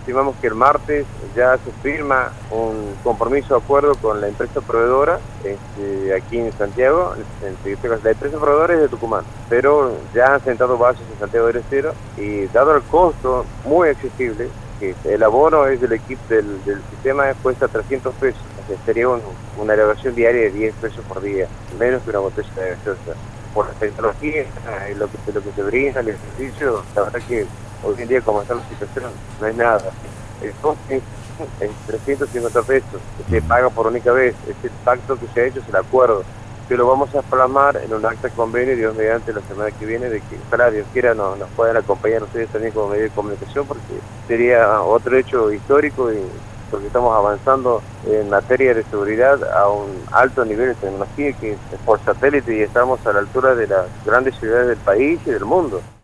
estimamos que el martes ya se firma un compromiso de acuerdo con la empresa proveedora aquí en Santiago. La empresa proveedora es de Tucumán, pero ya han sentado bases en Santiago del Estero y dado el costo muy accesible, que el abono es del equipo del sistema cuesta 300 pesos, o sea, sería una elevación diaria de 10 pesos por día, menos que una botella de gaseosa. Por la tecnología y lo que se brinda, el ejercicio, la verdad que hoy en día, como está la situación, no es nada. El coste es 350 pesos, que se paga por única vez. Es el pacto que se ha hecho, es el acuerdo, que lo vamos a plasmar en un acta de convenio, Dios mediante, la semana que viene, de que, ojalá Dios quiera, nos puedan acompañar ustedes también como medio de comunicación, porque sería otro hecho histórico y porque estamos avanzando en materia de seguridad a un alto nivel de tecnología que es por satélite y estamos a la altura de las grandes ciudades del país y del mundo.